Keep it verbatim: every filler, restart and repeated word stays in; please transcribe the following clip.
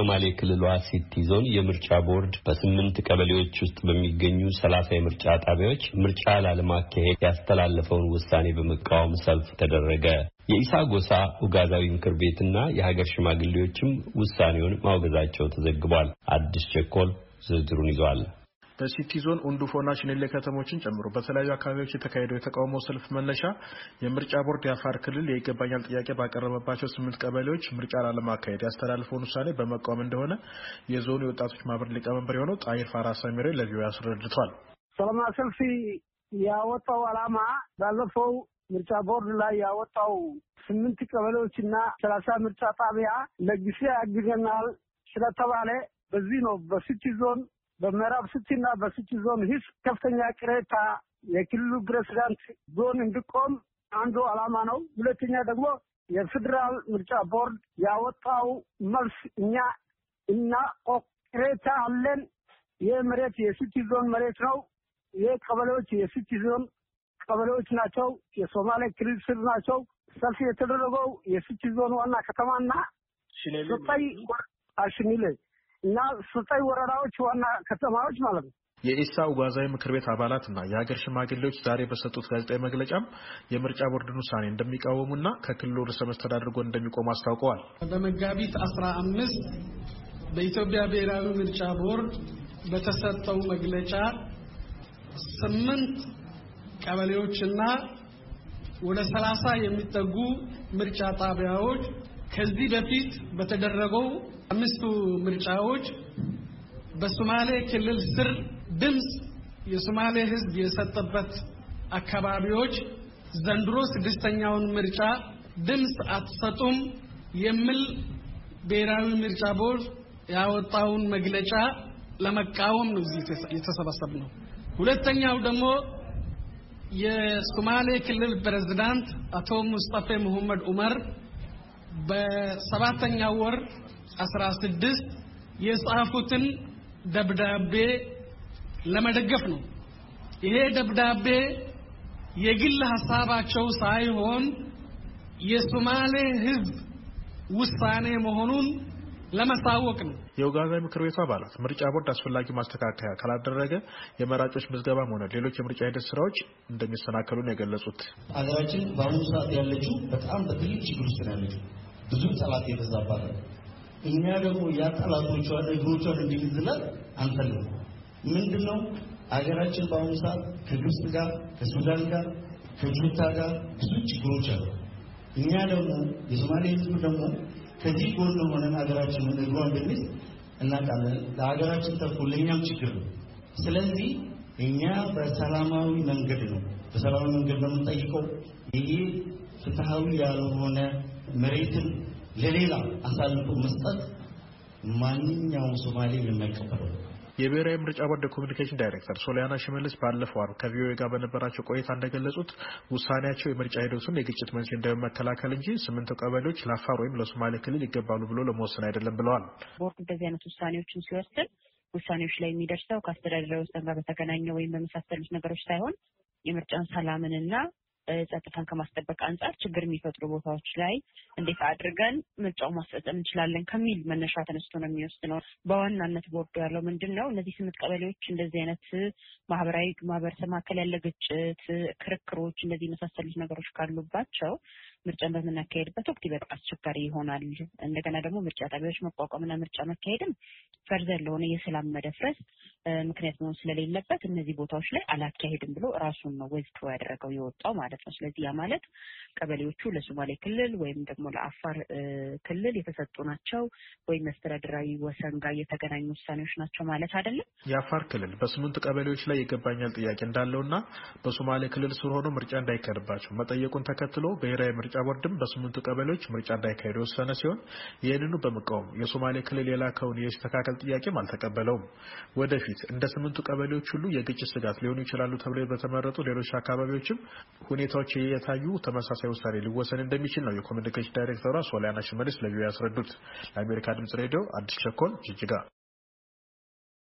በሶማሌ ክልሏ ሲቲ ዞን የምርጫ ቦርድ በስምንት ቀበሌዎች ውስጥ በሚገኙ ሰላሳ የምርጫ ጣቢያዎች ምርጫ ላለማካሄድ ያስተላለፈውን ውሳኔ በመቃወም ሰልፍ ተደረገ። የኢሳ ጎሳ ኡጋዛዊ ምክር ቤትና የሀገር ሽማግሌዎችም ውሳኔውን ማውገዛቸው ተዘግቧል። አዲስ ቸኮል ዝርዝሩን ይዟል። በሲቲ ዞን ኡንዱፎና ሽኔሌ ከተሞችን ጨምሮ በተለያዩ አካባቢዎች የተካሄደው የተቃውሞ ሰልፍ መነሻ የምርጫ ቦርድ የአፋር ክልል የይገባኛል ጥያቄ ባቀረበባቸው ስምንት ቀበሌዎች ምርጫ ላለማካሄድ ያስተላለፈውን ውሳኔ በመቃወም እንደሆነ የዞኑ የወጣቶች ማህበር ሊቀመንበር የሆነው ጣይር ፋራ ሰሚሬ ለቪኦኤ አስረድቷል። ሰላማዊ ሰልፍ ያወጣው ዓላማ ባለፈው ምርጫ ቦርድ ላይ ያወጣው ስምንት ቀበሌዎችና ሰላሳ ምርጫ ጣቢያ ለጊዜ አግዘናል ስለተባለ በዚህ ነው በሲቲ ዞን በመራብ ሲቲና በሲቲ ዞን ሂስ ከፍተኛ ቅሬታ የክልሉ ፕሬዝዳንት ዞን እንዲቆም አንዱ ዓላማ ነው። ሁለተኛ ደግሞ የፌደራል ምርጫ ቦርድ ያወጣው መልስ እኛ እና ቅሬታ አለን። የመሬት የሲቲ ዞን መሬት ነው። የቀበሌዎች የሲቲ ዞን ቀበሌዎች ናቸው። የሶማሌ ክልል ስር ናቸው። ሰልፍ የተደረገው የሲቲ ዞን ዋና ከተማና ሽኔሌ አሽኔሌ እና ስልጣይ ወረዳዎች ዋና ከተማዎች ማለት ነው። የኢሳ ኡጋዛዊ ምክር ቤት አባላትና የሀገር ሽማግሌዎች ዛሬ በሰጡት ጋዜጣዊ መግለጫም የምርጫ ቦርድን ውሳኔ እንደሚቃወሙና ከክልሉ ርዕሰ መስተዳድር ጎን እንደሚቆሙ አስታውቀዋል። በመጋቢት አስራ አምስት በኢትዮጵያ ብሔራዊ ምርጫ ቦርድ በተሰጠው መግለጫ ስምንት ቀበሌዎችና ወደ ሰላሳ የሚጠጉ ምርጫ ጣቢያዎች ከዚህ በፊት በተደረገው አምስቱ ምርጫዎች በሶማሌ ክልል ስር ድምጽ የሶማሌ ሕዝብ የሰጠበት አካባቢዎች ዘንድሮ ስድስተኛውን ምርጫ ድምጽ አትሰጡም የሚል ብሔራዊ ምርጫ ቦርድ ያወጣውን መግለጫ ለመቃወም ነው የተሰበሰብነው። ሁለተኛው ደግሞ የሶማሌ ክልል ፕሬዝዳንት አቶ ሙስጠፌ መሐመድ ዑመር በሰባተኛው ወር አስራ ስድስት የጻፉትን ደብዳቤ ለመደገፍ ነው። ይሄ ደብዳቤ የግል ሐሳባቸው ሳይሆን የሶማሌ ሕዝብ ውሳኔ መሆኑን ለማሳወቅ ነው። የኡጋዛዊ ምክር ቤቱ አባላት ምርጫ ቦርድ አስፈላጊ ማስተካከያ ካላደረገ የመራጮች ምዝገባም ሆነ ሌሎች የምርጫ ሂደት ስራዎች እንደሚሰናከሉ ነው የገለጹት። ሀገራችን በአሁኑ ሰዓት ያለችው በጣም በትልቅ ችግር ውስጥ ነው ያለችው። ብዙ ጠላት የተዛባለ እኛ ደግሞ ያ ጠላቶቿን እግሮቿን እንዲይዝላት አንፈልግም። ምንድነው ሀገራችን በአሁኑ ሰዓት ከግብጽ ጋር ከሱዳን ጋር ከጁንታ ጋር ብዙ ችግሮች አሉ። እኛ ደግሞ የሶማሌ ህዝብ ደግሞ ከዚህ ጎን ሆነን ሀገራችንን እግሯን ብንይዝ እናቃለን። ለሀገራችን ተርፎ ለኛም ችግር ነው። ስለዚህ እኛ በሰላማዊ መንገድ ነው በሰላማዊ መንገድ ነው የምንጠይቀው። ይሄ ፍትሃዊ ያልሆነ መሬትን ለሌላ አሳልፎ መስጠት ማንኛውም ሶማሌ የማይቀበለው። የብሔራዊ ምርጫ ቦርድ ኮሚኒኬሽን ዳይሬክተር ሶሊያና ሽመልስ ባለፈው አርብ ከቪኦኤ ጋር በነበራቸው ቆይታ እንደገለጹት ውሳኔያቸው የምርጫ ሂደቱን የግጭት መንስኤ እንዳይመከላከል እንጂ ስምንት ቀበሌዎች ለአፋር ወይም ለሶማሌ ክልል ይገባሉ ብሎ ለመወሰን አይደለም ብለዋል። ቦርድ እንደዚህ አይነት ውሳኔዎችን ሲወስን ውሳኔዎች ላይ የሚደርሰው ከአስተዳደራዊ ውሳኔ ጋር በተገናኘ ወይም በመሳሰሉት ነገሮች ሳይሆን የምርጫን ሰላምንና ጸጥታን ከማስጠበቅ አንጻር ችግር የሚፈጥሩ ቦታዎች ላይ እንዴት አድርገን ምርጫው ማስፈጸም እንችላለን ከሚል መነሻ ተነስቶ ነው የሚወስነው። በዋናነት ቦርዱ ያለው ምንድነው እነዚህ ስምንት ቀበሌዎች እንደዚህ አይነት ማህበራዊ ማህበረሰብ መካከል ያለ ግጭት፣ ክርክሮች እንደዚህ መሳሰሉት ነገሮች ካሉባቸው ምርጫን በምናካሄድበት ወቅት ይበጣ አስቸጋሪ ይሆናል። እንደገና ደግሞ ምርጫ ጣቢያዎች መቋቋምና ምርጫ መካሄድም ፈርዘር ለሆነ የሰላም መደፍረስ ምክንያት ነው ስለሌለበት እነዚህ ቦታዎች ላይ አላካሄድም ብሎ ራሱን ነው ወዝቶ ያደረገው የወጣው ማለት ነው። ስለዚህ ያ ማለት ቀበሌዎቹ ለሶማሌ ክልል ወይም ደግሞ ለአፋር ክልል የተሰጡ ናቸው ወይም መስተዳድራዊ ወሰን ጋር የተገናኙ ውሳኔዎች ናቸው ማለት አይደለም። የአፋር ክልል በስምንት ቀበሌዎች ላይ ይገባኛል ጥያቄ እንዳለውና በሶማሌ ክልል ስር ሆኖ ምርጫ እንዳይካሄድባቸው መጠየቁን ተከትሎ ብሔራዊ ምርጫ ቦርድም በስምንቱ ቀበሌዎች ምርጫ እንዳይካሄድ ወሰነ ሲሆን ይህንኑ በመቃወም የሶማሌ ክልል የላከውን የስተካከል ጥያቄም አልተቀበለውም። ወደፊት እንደ ስምንቱ ቀበሌዎች ሁሉ የግጭት ስጋት ሊሆኑ ይችላሉ ተብለው በተመረጡ ሌሎች አካባቢዎችም ሁኔታዎች የታዩ ተመሳሳይ ውሳኔ ሊወሰን እንደሚችል ነው የኮሚኒኬሽን ዳይሬክተሯ ሶሊያና ሽመልስ ለቪኦኤ ያስረዱት። ለአሜሪካ ድምጽ ሬዲዮ አዲስ ቸኮል ጅጅጋ